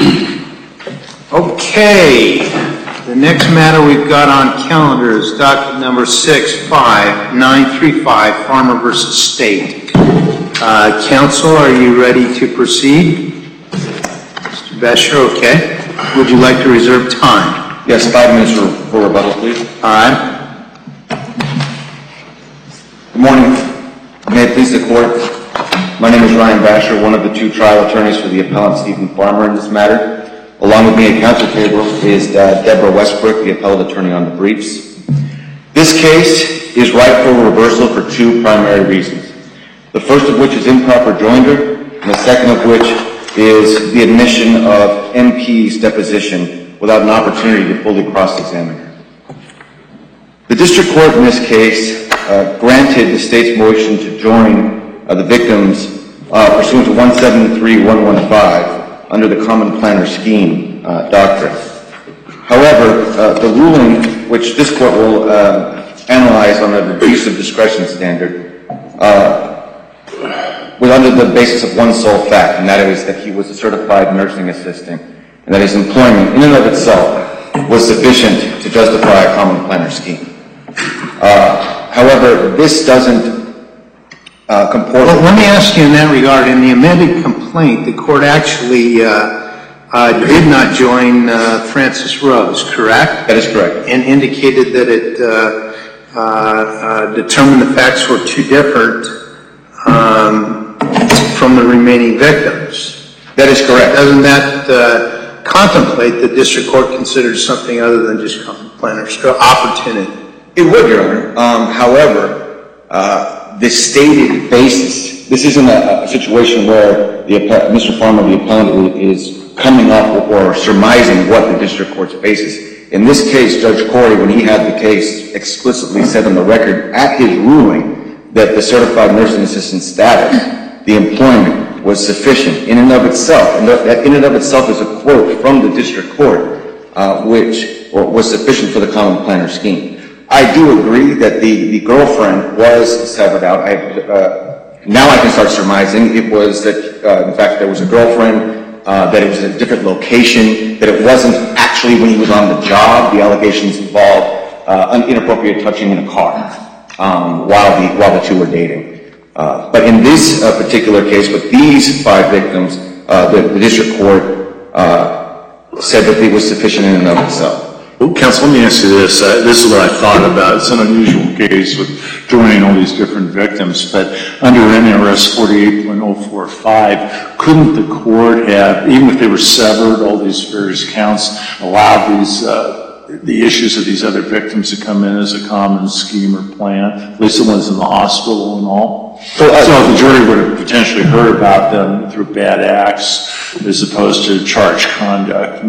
Okay, the next matter we've got on calendar is docket number 65935, Farmer v. State. Counsel, are you ready to proceed? Mr. Besher, okay. Would you like to reserve time? Yes, 5 minutes for rebuttal, please. All right. Good morning. May it please the court. My name is Ryan Basher, one of the 2 trial attorneys for the appellant Stephen Farmer in this matter. Along with me at counsel table is Deborah Westbrook, the appellate attorney on the briefs. This case is ripe for reversal for 2 primary reasons. The first of which is improper joinder, and the second of which is the admission of MP's deposition without an opportunity to fully cross-examine her. The district court in this case granted the state's motion to join the victims pursuant to 173-115 under the Common Planner Scheme doctrine. However, the ruling, which this court will analyze on an abuse of discretion standard, was under the basis of one sole fact, and that is that he was a certified nursing assistant, and that his employment in and of itself was sufficient to justify a Common Planner Scheme. However, this doesn't comport. Well, let me ask you in that regard. In the amended complaint, the court actually did not join Francis Rose, correct? That is correct. And indicated that it determined the facts were too different from the remaining victims. That is correct. Doesn't that contemplate the district court considered something other than just Common Planner opportunity? It would, Your Honor. However, the stated basis, this isn't a situation where Mr. Farmer, the appellant, is coming up or surmising what the district court's basis. In this case, Judge Corey, when he had the case, explicitly said on the record at his ruling that the certified nursing assistant status, the employment, was sufficient in and of itself. And that in and of itself is a quote from the district court, which was sufficient for the Common Planner Scheme. I do agree that the girlfriend was severed out. Now I can start surmising it was that, in fact, there was a girlfriend, that it was a different location, that it wasn't actually when he was on the job. The allegations involved inappropriate touching in a car while the 2 were dating. But in this particular case, with these 5 victims, the district court said that it was sufficient in and of itself. Well, counsel, let me ask you this. This is what I thought about. It's an unusual case with joining all these different victims, but under NRS 48.045, couldn't the court have, even if they were severed, all these various counts, allowed the issues of these other victims to come in as a common scheme or plan, at least the ones in the hospital and all? So the jury would have potentially heard about them through bad acts as opposed to charged conduct.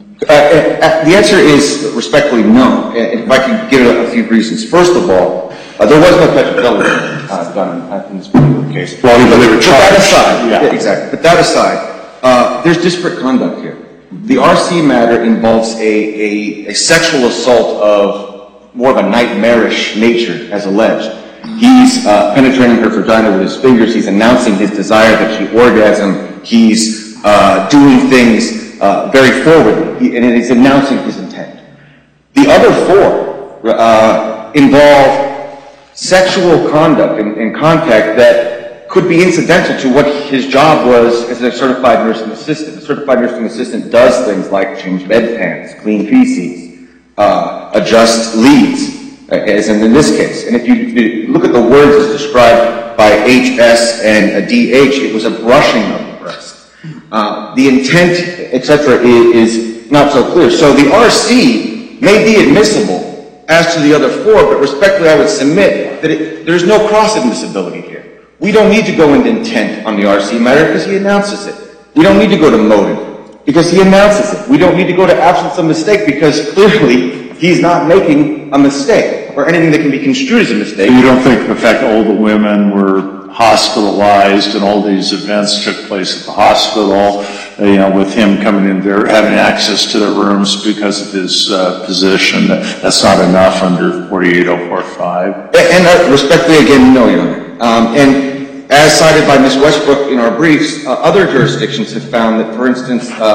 The answer is respectfully no. If I can give a few reasons. First of all, there was no petrochemical done in this particular case. Well, they were charged. But that aside, yeah, exactly. But that aside, there's disparate conduct here. The RC matter involves a sexual assault of more of a nightmarish nature, as alleged. He's penetrating her vagina with his fingers. He's announcing his desire that she orgasm. He's doing things very forwardly, and he's announcing his intent. The other 4 involve sexual conduct and contact that could be incidental to what his job was as a certified nursing assistant. A certified nursing assistant does things like change bedpans, clean feces, adjust leads, as in this case. And if you look at the words as described by HS and DH, it was a brushing of the breast. The intent, etc., is not so clear. So the RC may be admissible as to the other 4, but respectfully I would submit that there's no cross-admissibility here. We don't need to go into intent on the RC matter because he announces it. We don't need to go to motive because he announces it. We don't need to go to absence of mistake because clearly he's not making a mistake or anything that can be construed as a mistake. You don't think the fact that all the women were hospitalized and all these events took place at the hospital, with him coming in there, having access to the rooms because of his position, that's not enough under 48045? And respectfully, again, no, Your Honor. And as cited by Ms. Westbrook in our briefs, other jurisdictions have found that, for instance,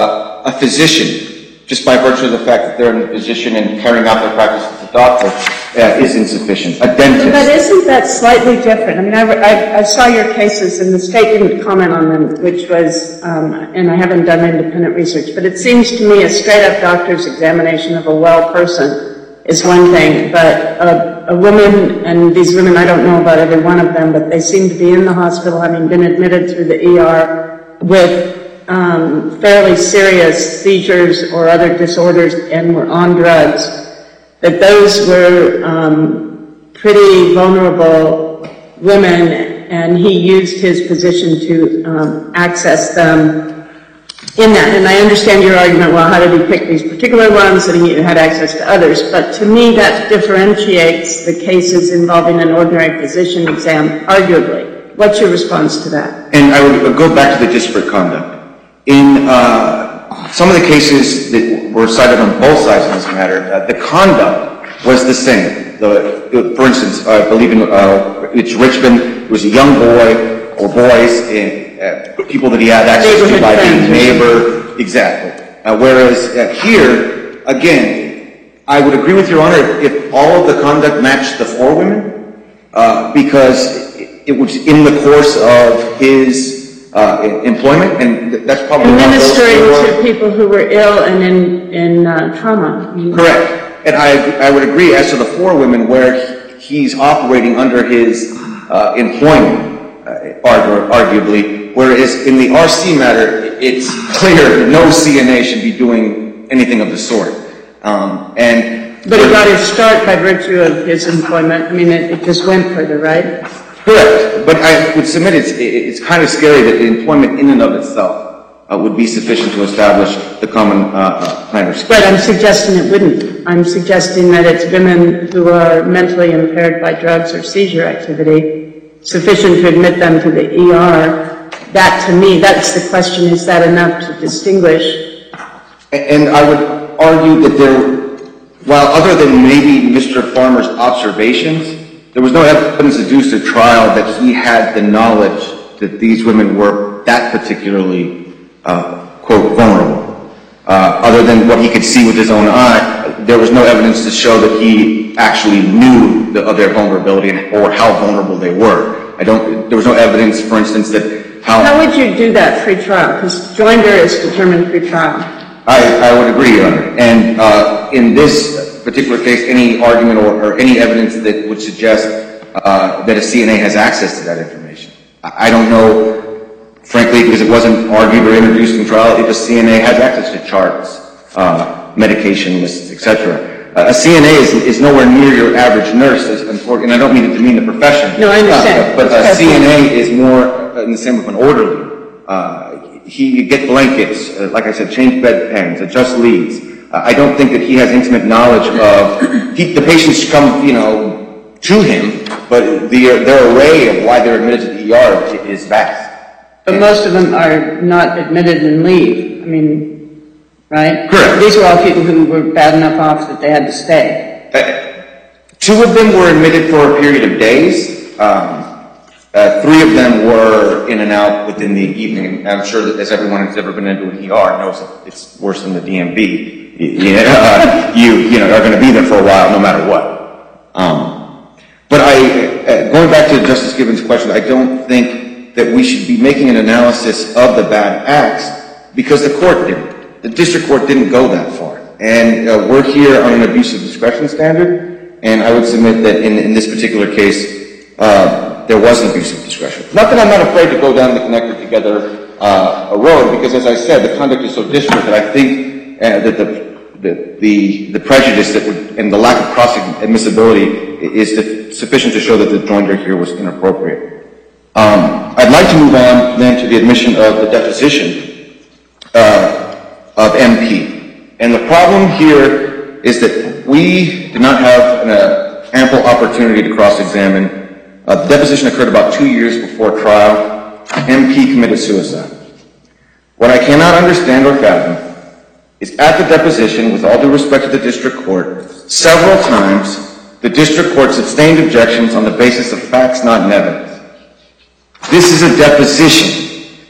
a physician, just by virtue of the fact that they're in a position and carrying out their practice as a doctor, is insufficient. A dentist. But isn't that slightly different? I mean, I saw your cases, and the state didn't comment on them, which was, and I haven't done independent research, but it seems to me a straight-up doctor's examination of a well person is one thing, but a woman, and these women, I don't know about every one of them, but they seem to be in the hospital, having been admitted through the ER with fairly serious seizures or other disorders and were on drugs, that those were pretty vulnerable women, and he used his position to access them in that. And I understand your argument, well, how did he pick these particular ones, and he had access to others, but to me that differentiates the cases involving an ordinary physician exam, arguably. What's your response to that? And I would go back to the disparate conduct. In some of the cases that were cited on both sides of this matter, the conduct was the same. For instance, I believe it's Richmond. It was a young boy or boys, people that he had access to by being neighbor. Exactly. Whereas here, again, I would agree with Your Honor if all of the conduct matched the four women, because it was in the course of his employment, and that's probably administering to people who were ill and in trauma. Correct. And I would agree as to the four women where he's operating under his employment, arguably, whereas in the RC matter, it's clear that no CNA should be doing anything of the sort. But he got his start by virtue of his employment. I mean, it just went further, right? Correct. But I would submit it's kind of scary that the employment in and of itself would be sufficient to establish the common plan of But I'm suggesting it wouldn't. I'm suggesting that it's women who are mentally impaired by drugs or seizure activity, sufficient to admit them to the ER. That, to me, that's the question, is that enough to distinguish? And I would argue that while other than maybe Mr. Farmer's observations, there was no evidence adduced at trial that he had the knowledge that these women were that particularly, quote, vulnerable. Other than what he could see with his own eye, there was no evidence to show that he actually knew of their vulnerability or how vulnerable they were. There was no evidence, for instance, that How would you do that pre-trial? Because joinder is determined pre-trial. I would agree, Your Honor. And in this particular case, any argument or any evidence that would suggest that a CNA has access to that information. I don't know, frankly, because it wasn't argued or introduced in trial, if a CNA has access to charts, medication lists, etc. A CNA is nowhere near your average nurse, and I don't mean to demean the profession. No, I understand. But a CNA is more in the same with an orderly. You get blankets, like I said, change bedpans, adjust leads. I don't think that he has intimate knowledge of the patients come, to him, but their array of why they're admitted to the ER is vast. But most of them are not admitted and leave. I mean, right? Correct. These were all people who were bad enough off that they had to stay. Two of them were admitted for a period of days. Three of them were in and out within the evening. I'm sure that as everyone who's ever been into an ER knows that it's worse than the DMV. You are going to be there for a while no matter what. But going back to Justice Gibbons' question, I don't think that we should be making an analysis of the bad acts because the court didn't. The district court didn't go that far. And we're here on an abuse of discretion standard, and I would submit that in this particular case, there was an abuse of discretion. Not that I'm not afraid to go down the connected together a road, because as I said, the conduct is so disparate that I think that the prejudice and the lack of cross-admissibility is sufficient to show that the joinder here was inappropriate. I'd like to move on then to the admission of the deposition of MP. And the problem here is that we did not have an ample opportunity to cross-examine. The deposition occurred about 2 years before trial. MP committed suicide. What I cannot understand or fathom is at the deposition, with all due respect to the district court, several times the district court sustained objections on the basis of facts, not evidence. This is a deposition.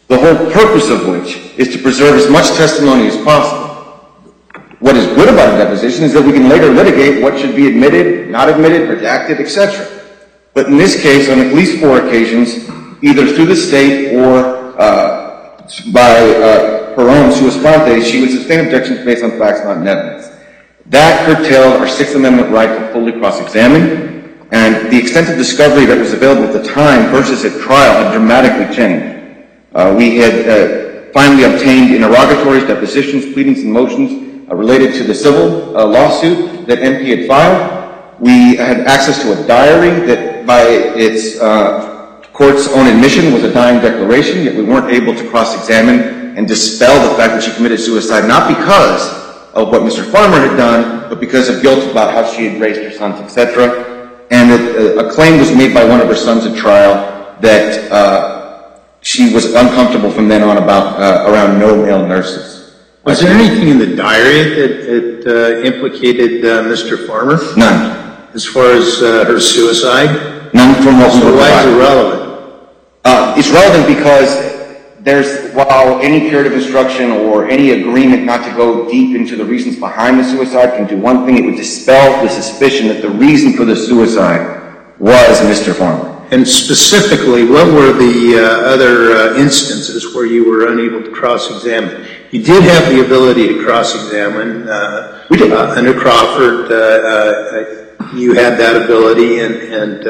the whole purpose of which is to preserve as much testimony as possible. What is good about a deposition is that we can later litigate what should be admitted, not admitted, redacted, etc. But in this case, on at least 4 occasions, either through the state or by her own sua sponte, she would sustain objections based on facts, not in evidence. That curtailed our Sixth Amendment right to fully cross-examine, and the extent of discovery that was available at the time versus at trial had dramatically changed. We had finally obtained interrogatories, depositions, pleadings, and motions related to the civil lawsuit that MP had filed. We had access to a diary that, by its court's own admission, was a dying declaration, yet we weren't able to cross-examine and dispel the fact that she committed suicide, not because of what Mr. Farmer had done, but because of guilt about how she had raised her sons, etc. And that a claim was made by one of her sons at trial that she was uncomfortable from then on around no male nurses. Was there anything in the diary that implicated Mr. Farmer? None. As far as her suicide? None from what we were why is provided. it relevant? It's relevant because while any period of instruction or any agreement not to go deep into the reasons behind the suicide can do one thing, it would dispel the suspicion that the reason for the suicide was Mr. Farmer. And specifically, what were the other instances where you were unable to cross-examine? You did have the ability to cross-examine. We did. Under Crawford, you had that ability, and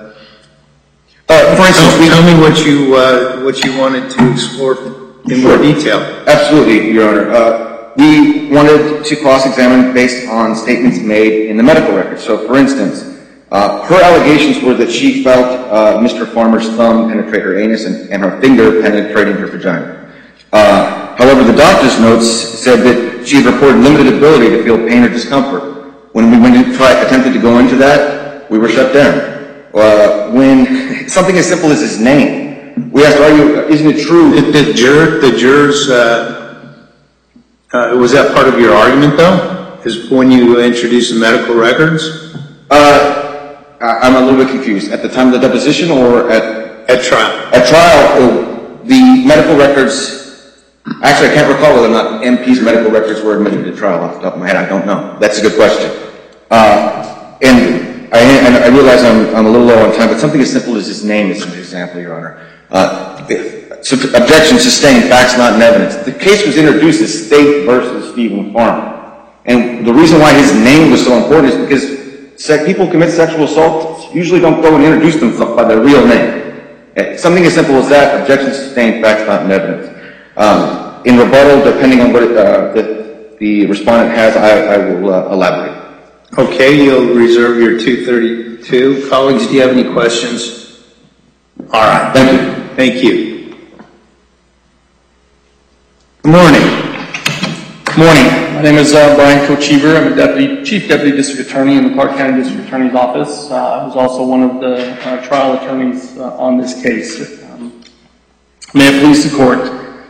for instance, tell me what you wanted to explore in more detail. Absolutely, Your Honor. We wanted to cross-examine based on statements made in the medical record. So, for instance, her allegations were that she felt Mr. Farmer's thumb penetrate her anus and her finger penetrating her vagina. However, the doctor's notes said that she had reported limited ability to feel pain or discomfort. When we attempted to go into that, we were shut down. When something as simple as his name, we asked, isn't it true? The jurors, was that part of your argument, though? Is when you introduced the medical records? I'm a little bit confused. At the time of the deposition or at trial? At trial, the medical records, actually I can't recall whether or not MP's medical records were admitted to trial off the top of my head. I don't know. That's a good question. And I realize I'm a little low on time, but something as simple as his name is an example, Your Honor. Objection sustained, facts not in evidence. The case was introduced as State versus Stephen Farmer. And the reason why his name was so important is because people who commit sexual assault usually don't go and introduce themselves by their real name. Something as simple as that, objection sustained, facts not in evidence. In rebuttal, depending on what the respondent has, I will elaborate. Okay, you'll reserve your 2:32. Colleagues, do you have any questions? All right. Thank you. Thank you. Good morning. Good morning. My name is Brian Kochever. I'm a Chief Deputy District Attorney in the Clark County District Attorney's Office. I was also one of the trial attorneys on this case. May it please the Court.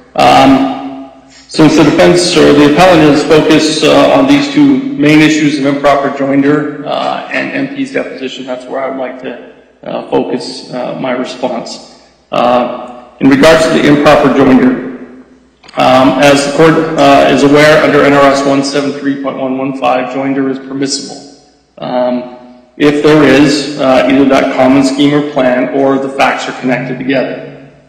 Since the defense or the appellant is focused on these two main issues of improper joinder and MP's deposition, that's where I would like to focus my response. In regards to the improper joinder, as the Court is aware, under NRS 173.115, joinder is permissible. If there is either that common scheme or plan or the facts are connected together.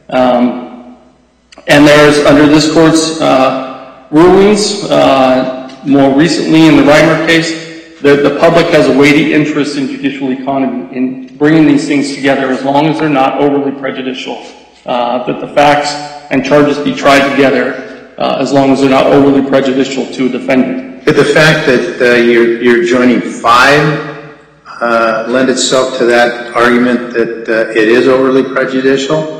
And there's, under this Court's rulings, more recently in the Reimer case, the public has a weighty interest in judicial economy in bringing these things together as long as they're not overly prejudicial. That the facts and charges be tried together as long as they're not overly prejudicial to a defendant. Did the fact that you're joining 5 lend itself to that argument that it is overly prejudicial?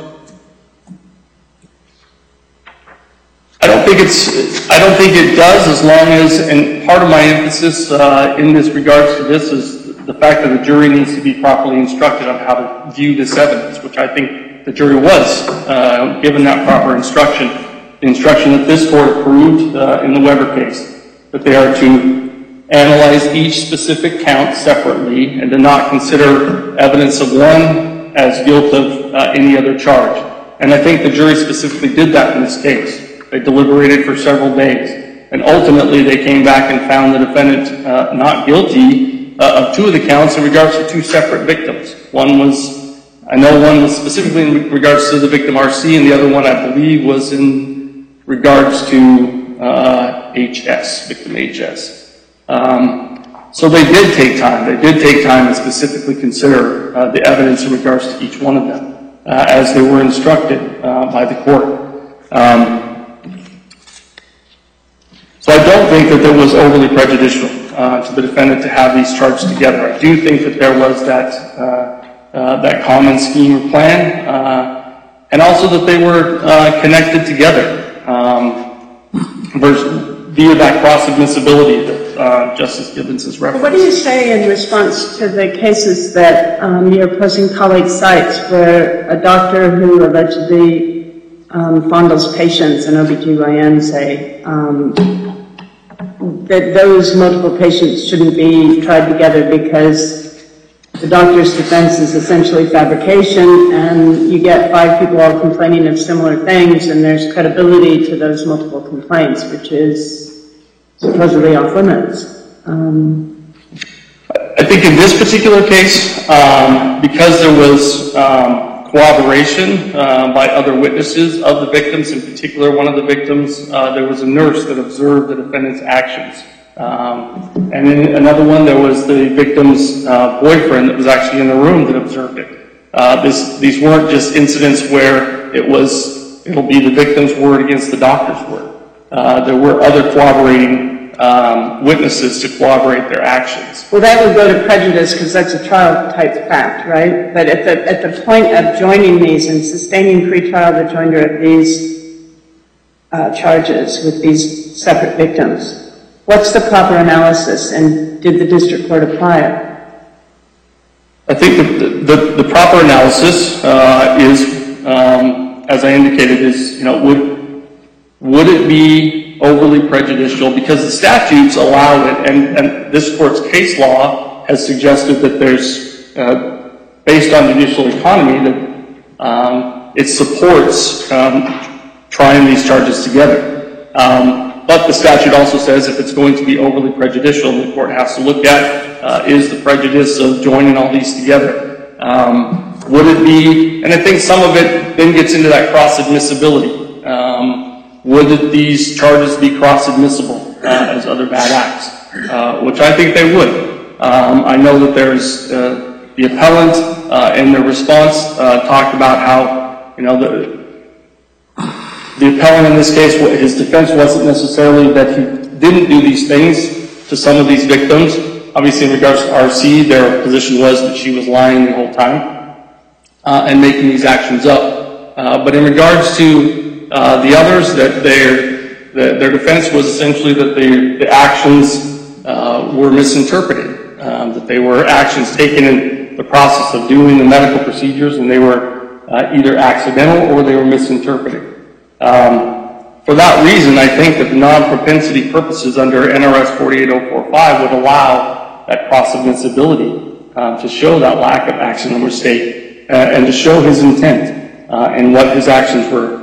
I don't think it does, as long as, and part of my emphasis in this regards to this is the fact that the jury needs to be properly instructed on how to view this evidence, which I think the jury was given that proper instruction. The instruction that this Court approved in the Weber case, that they are to analyze each specific count separately and to not consider evidence of one as guilt of any other charge. And I think the jury specifically did that in this case. They deliberated for several days. And ultimately, they came back and found the defendant not guilty of 2 of the counts in regards to 2 separate victims. One was specifically in regards to the victim RC, and the other one, I believe, was in regards to HS, victim HS. So they did take time. They did take time to specifically consider the evidence in regards to each one of them, as they were instructed by the court. So I don't think that there was overly prejudicial to the defendant to have these charged together. I do think that there was that common scheme or plan, and also that they were connected together via that cross-admissibility that Justice Gibbons has referenced. What do you say in response to the cases that your opposing colleague cites where a doctor who allegedly fondles patients in OBGYN say that those multiple patients shouldn't be tried together because the doctor's defense is essentially fabrication, and you get 5 people all complaining of similar things, and there's credibility to those multiple complaints, which is supposedly off limits. I think in this particular case, because there was corroboration by other witnesses of the victims, in particular one of the victims, there was a nurse that observed the defendant's actions. And in another one, there was the victim's boyfriend that was actually in the room that observed it. These weren't just incidents where it'll be the victim's word against the doctor's word. There were other corroborating witnesses to corroborate their actions. Well, that would go to prejudice because that's a trial-type fact, right? But at the point of joining these and sustaining pretrial rejoinder of these charges with these separate victims, what's the proper analysis, and did the district court apply it? I think the proper analysis is, as I indicated, is would it be overly prejudicial, because the statutes allow it, and this court's case law has suggested that there's, based on judicial economy, that it supports trying these charges together. But the statute also says if it's going to be overly prejudicial, the court has to look at is the prejudice of joining all these together. Would it be, and I think some of it then gets into that cross-admissibility. Would these charges be cross-admissible as other bad acts? Which I think they would. I know that there's the appellant in their response talked about how, the appellant in this case, his defense wasn't necessarily that he didn't do these things to some of these victims. Obviously, in regards to RC, their position was that she was lying the whole time and making these actions up. But in regards to the others, that their defense was essentially that the actions were misinterpreted, that they were actions taken in the process of doing the medical procedures, and they were either accidental or they were misinterpreted. For that reason, I think that the non-propensity purposes under NRS 48045 would allow that cross-admissibility to show that lack of action or mistake and to show his intent and what his actions were.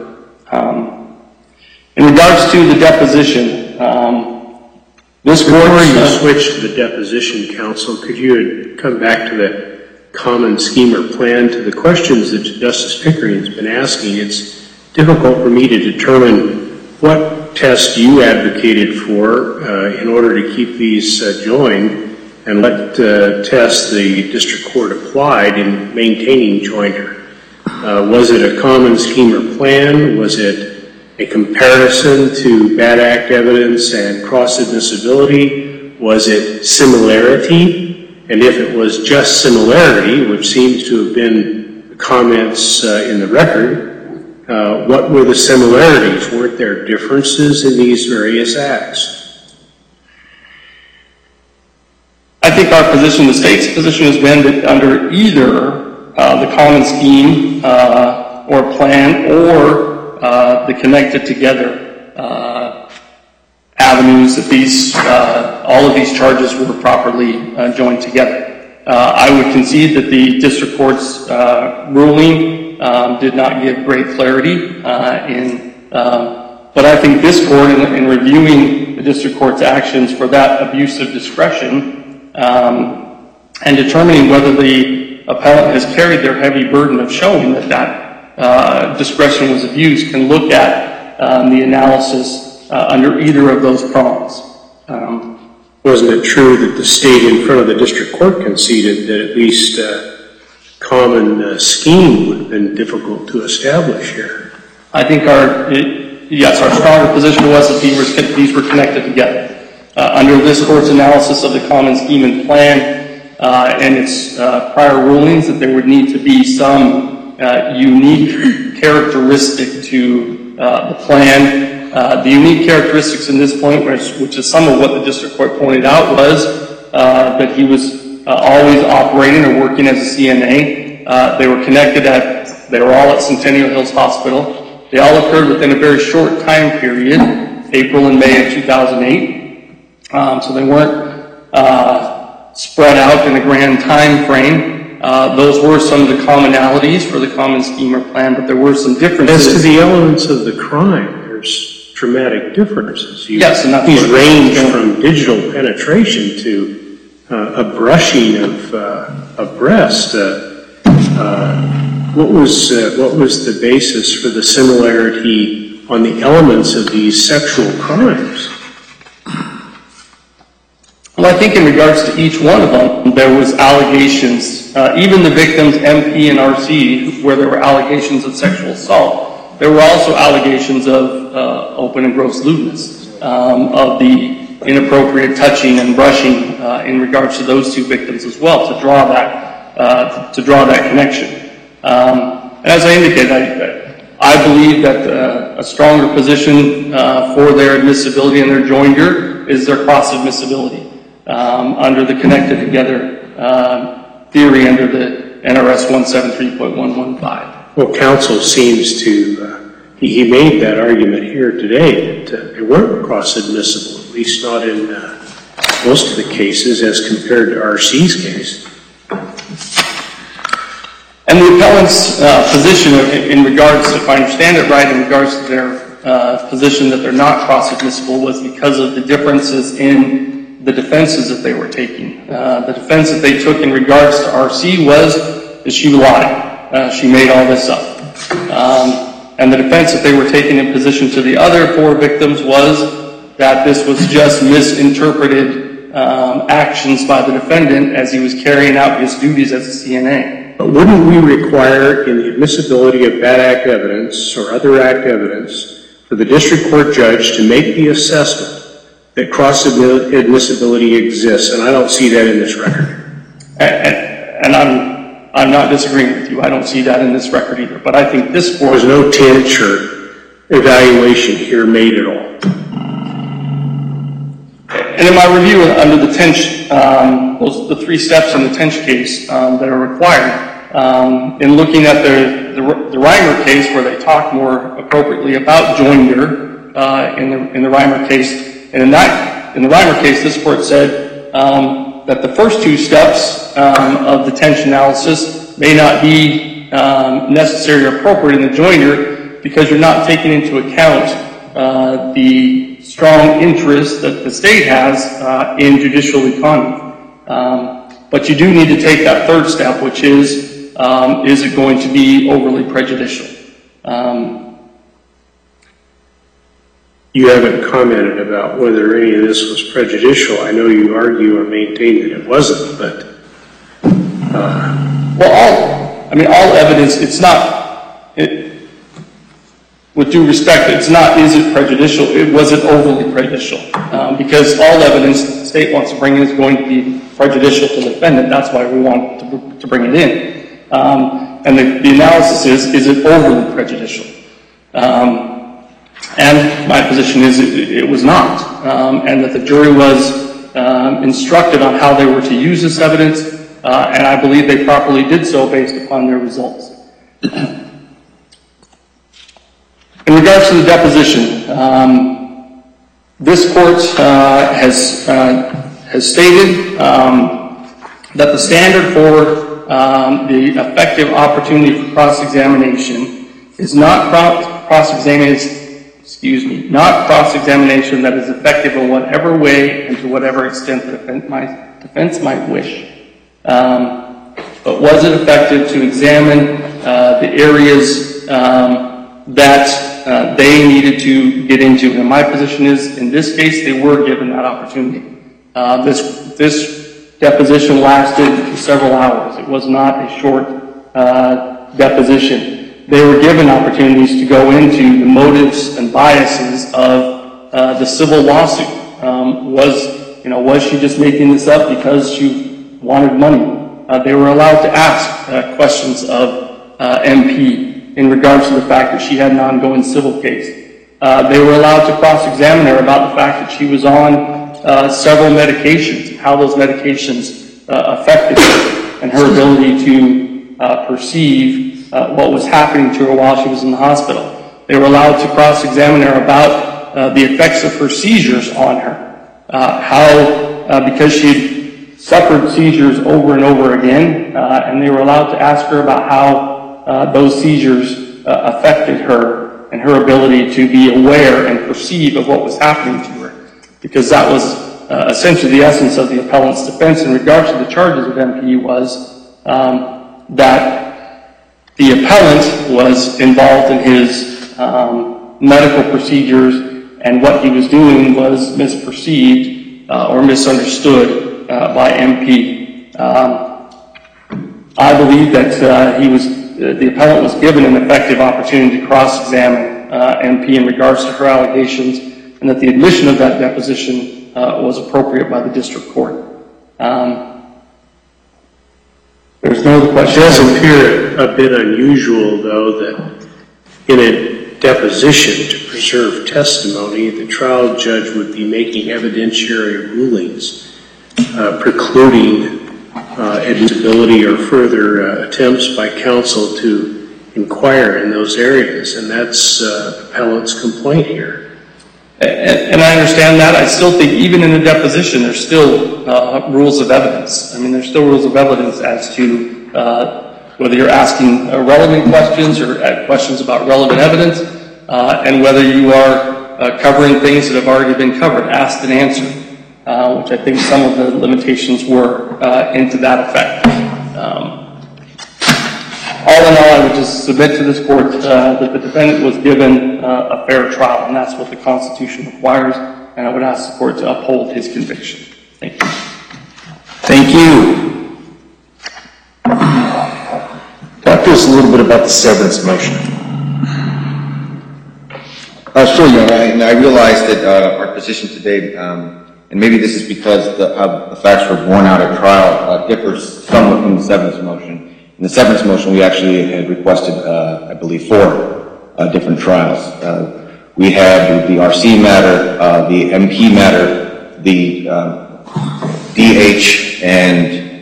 In regards to the deposition, this court... Before you switch to the deposition, counsel, could you come back to the common scheme or plan to the questions that Justice Pickering's been asking? It's difficult for me to determine what test you advocated for in order to keep these joined and what test the district court applied in maintaining joinder. Was it a common scheme or plan? Was it a comparison to bad act evidence and cross-admissibility? Was it similarity? And if it was just similarity, which seems to have been the comments in the record, what were the similarities? Weren't there differences in these various acts? I think our position, the state's position, has been that under either the common scheme or plan or the connected together avenues, that these all of these charges were properly joined together. I would concede that the district court's ruling did not give great clarity but I think this court, in reviewing the district court's actions for that abuse of discretion and determining whether the appellant has carried their heavy burden of showing that discretion was abused, can look at the analysis under either of those prongs. Wasn't it true that the state in front of the district court conceded that at least a common scheme would have been difficult to establish here? I think our stronger position was that these were connected together. Under this court's analysis of the common scheme and plan and its prior rulings, that there would need to be some unique characteristic to the plan. The unique characteristics in this point, which is some of what the district court pointed out, was that he was always operating or working as a CNA. They were connected they were all at Centennial Hills Hospital. They all occurred within a very short time period, April and May of 2008. So they weren't spread out in a grand time frame. Those were some of the commonalities for the common scheme or plan, but there were some differences. As to the elements of the crime, there's dramatic differences. Yes, and that's these range from digital penetration to a brushing of breast. What was the basis for the similarity on the elements of these sexual crimes? Well, I think in regards to each one of them, there was allegations. Even the victims, MP and RC, where there were allegations of sexual assault, there were also allegations of open and gross lewdness, of the inappropriate touching and brushing in regards to those two victims as well, to draw that connection. And as I indicated, I believe that a stronger position for their admissibility and their joinder is their cross-admissibility under the connected together theory under the NRS 173.115. Well, counsel seems to, he made that argument here today that they weren't cross-admissible, at least not in most of the cases as compared to RC's case. And the appellant's position in regards, if I understand it right, in regards to their position that they're not cross-admissible was because of the differences in the defenses that they were taking. The defense that they took in regards to RC was that she lied. She made all this up. And the defense that they were taking in position to the other four victims was that this was just misinterpreted actions by the defendant as he was carrying out his duties as a CNA. But wouldn't we require in the admissibility of bad act evidence or other act evidence for the district court judge to make the assessment that cross-admissibility exists? And I don't see that in this record. And I'm not disagreeing with you. I don't see that in this record either. But I think this court... There was no tinge or evaluation here made at all. And in my review under the Tench, the three steps in the Tench case that are required, in looking at the Reimer case where they talk more appropriately about joinder in the Reimer case, and in the Reimer case, this court said that the first two steps of the Tench analysis may not be necessary or appropriate in the joinder because you're not taking into account the strong interest that the state has in judicial economy. But you do need to take that third step, which is it going to be overly prejudicial? You haven't commented about whether any of this was prejudicial. I know you argue or maintain that it wasn't, but... all evidence, it's not... with due respect, it's not, is it prejudicial? It wasn't overly prejudicial. Because all evidence that the state wants to bring in is going to be prejudicial to the defendant. That's why we want to bring it in. And the analysis is it overly prejudicial? And my position is it was not. And that the jury was instructed on how they were to use this evidence, and I believe they properly did so based upon their results. In regards to the deposition, this court has stated that the standard for the effective opportunity for cross-examination is not cross-examination that is effective in whatever way and to whatever extent the defense might wish. But was it effective to examine the areas that they needed to get into? And my position is, in this case, they were given that opportunity. This deposition lasted several hours. It was not a short deposition. They were given opportunities to go into the motives and biases of the civil lawsuit. Was she just making this up because she wanted money? They were allowed to ask questions of MP in regards to the fact that she had an ongoing civil case. They were allowed to cross-examine her about the fact that she was on several medications, how those medications affected her, and her ability to perceive what was happening to her while she was in the hospital. They were allowed to cross-examine her about the effects of her seizures on her, because she suffered seizures over and over again, and they were allowed to ask her about how those seizures affected her and her ability to be aware and perceive of what was happening to her, because that was essentially the essence of the appellant's defense in regards to the charges of MP was that the appellant was involved in his medical procedures, and what he was doing was misperceived or misunderstood by MP. I believe that the appellant was given an effective opportunity to cross-examine MP in regards to her allegations, and that the admission of that deposition was appropriate by the district court. There's no other question. It does appear a bit unusual, though, that in a deposition to preserve testimony, the trial judge would be making evidentiary rulings precluding admissibility or further attempts by counsel to inquire in those areas, and that's appellant's complaint here. And I understand that. I still think even in a deposition, there's still rules of evidence. I mean, there's still rules of evidence as to whether you're asking relevant questions or questions about relevant evidence, and whether you are covering things that have already been covered, asked and answered, which I think some of the limitations were into that effect. All in all, I would just submit to this court that the defendant was given a fair trial, and that's what the Constitution requires, and I would ask the court to uphold his conviction. Thank you. Thank you. Talk to us a little bit about the severance motion. Sure, Your Honor. I realize that our position today, and maybe this is because how the facts were borne out at trial, differs somewhat from the severance motion. In the severance motion, we actually had requested, I believe, 4 different trials. We had the RC matter, the MP matter, the DH and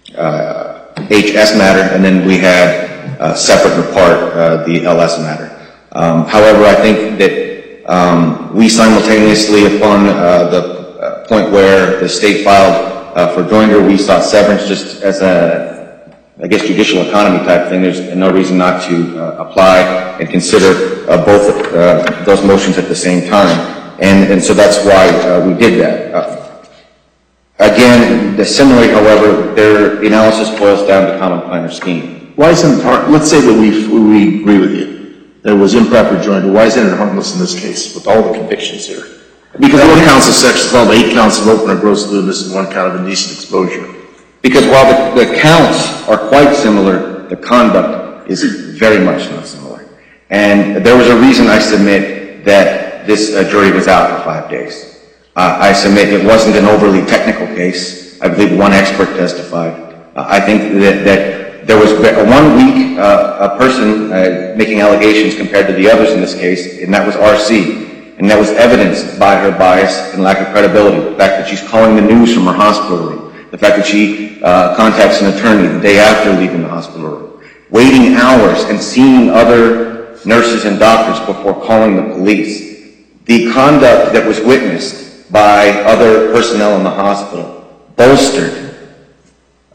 HS matter, and then we had separate and apart the LS matter. However, I think that we simultaneously, upon the point where the state filed for joinder, we sought severance just as a, I guess, judicial economy type thing. There's no reason not to apply and consider both those motions at the same time. And so that's why we did that. Again, similarly, however, the analysis boils down to common plan or scheme. Why isn't it let's say that we agree with you. There was improper joinder. Why isn't it harmless in this case with all the convictions here? Because one count of sex called 8 counts of open or gross lewdness and 1 count of indecent exposure. Because while the counts are quite similar, the conduct is very much not similar. And there was a reason I submit that this jury was out for 5 days. I submit it wasn't an overly technical case. I believe 1 expert testified. I think that there was 1 weak a person making allegations compared to the others in this case, and that was RC. And that was evidenced by her bias and lack of credibility. The fact that she's calling the news from her hospital room. The fact that she contacts an attorney the day after leaving the hospital room. Waiting hours and seeing other nurses and doctors before calling the police. The conduct that was witnessed by other personnel in the hospital bolstered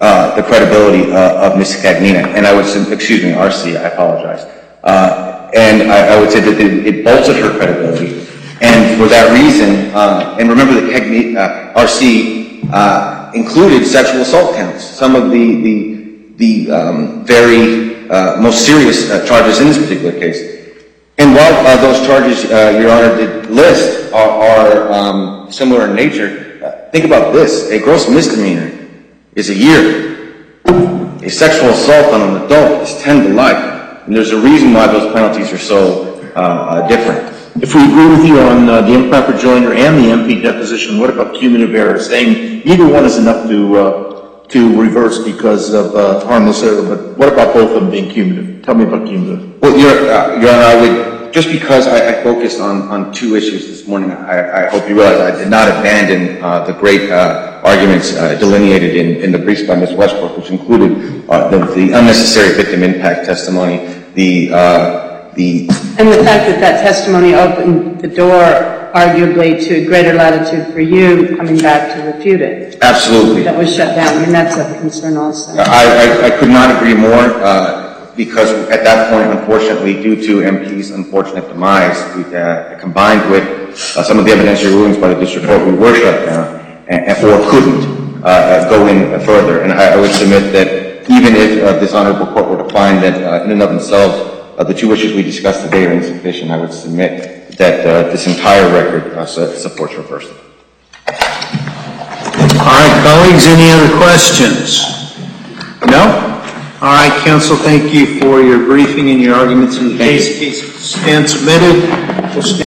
the credibility of Ms. Cagnina. And I would say, excuse me, RC, I apologize. And I would say that it bolstered her credibility. And for that reason, and remember that RC included sexual assault counts, some of the very most serious charges in this particular case. And while those charges, Your Honor, did list are similar in nature, think about this. A gross misdemeanor is a year. A sexual assault on an adult is 10 to life. And there's a reason why those penalties are so different. If we agree with you on the improper joinder and the MP deposition, what about cumulative error? Saying either one is enough to reverse because of harmless error, but what about both of them being cumulative? Tell me about cumulative. Well, Your Honor, I would, just because I focused on two issues this morning, I hope you realize I did not abandon the great arguments delineated in the briefs by Ms. Westbrook, which included the unnecessary victim impact testimony, and the fact that testimony opened the door, arguably, to greater latitude for you coming back to refute it. Absolutely. That was shut down. I mean, that's a concern also. I could not agree more, because at that point, unfortunately, due to MP's unfortunate demise, combined with some of the evidentiary rulings by the district court, we were shut down, or couldn't go in further. And I would submit that even if this honorable court were to find that in and of themselves, the two issues we discussed today are insufficient, I would submit that this entire record supports reversal. All right, colleagues, any other questions? No? All right, counsel, thank you for your briefing and your arguments in the case. Case stand submitted. We'll stand